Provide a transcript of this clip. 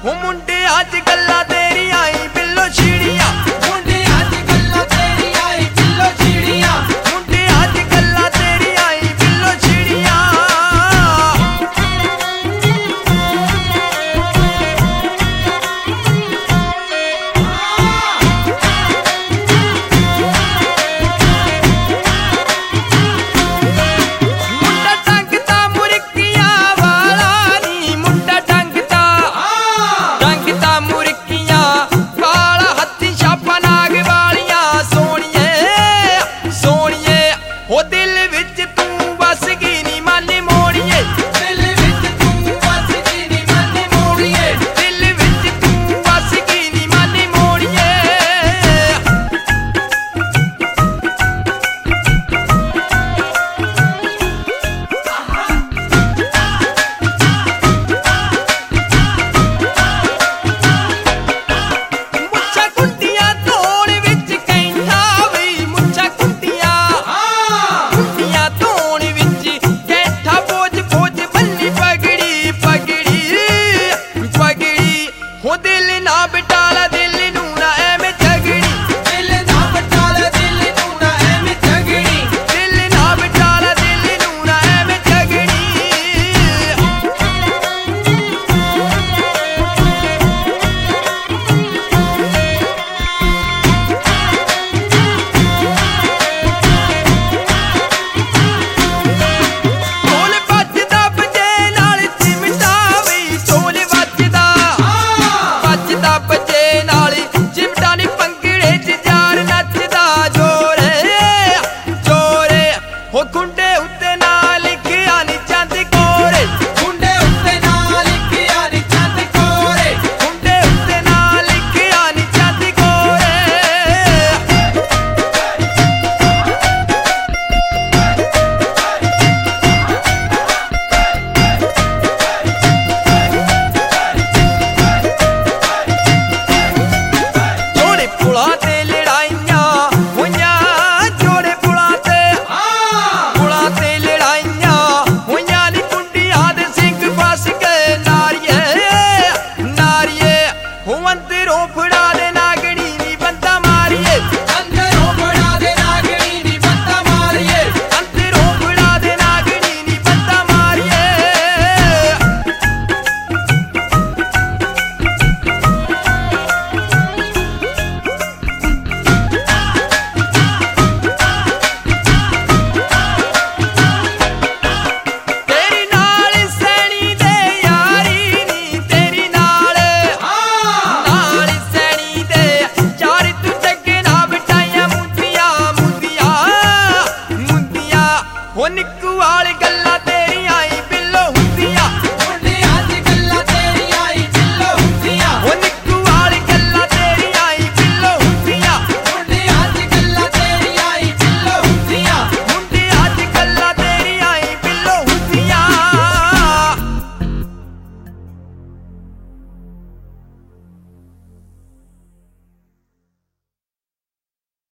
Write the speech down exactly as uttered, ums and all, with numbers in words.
हो मुंडे अज गल्लां तेरियां आई बिल्लो छीड़ियां मुंडे अज गल्लां तेरियां आई बिल्लो छीड़ियां मुंडे अज गल्लां तेरियां आई बिल्लो छीड़ियां ओ दिल विच तू बस गई नी मन मोड़िए दिल विच तू बस गई नी मन मोड़िए दिल विच तू बस गई नी मन मोड़िए मुच्छा कुंडियां तोड़ विच कैंठा वी मुच्छा कुंडियां हो दिल ना बिटाला दिल नू ना एवें झगड़ी दिल ना बिटाला दिल नू ना एवें झगड़ी दिल ना बिटाला दिल नू ना एवें झगड़ी ढोल बजदा बजे नाल चिमटा वी ढोल बजदा बजे नाली चिमटा नी पंगड़े च यार नचदा जोरे जोरे हो गुंडे उत्ते ना लिखिया नी चंद कोरे गुंडे उत्ते ना लिखिया नी चंद कोरे गुंडे उत्ते ना लिखिया नी चंद कोरे जोड़े पुलां ते लड़ाइयां होइयां जोड़े पुलां ते पुलां ते लड़ाइयां होइयां नी कुंडियां दे सिंह फस गए नारिये नारिये हो अंदरों फड़ा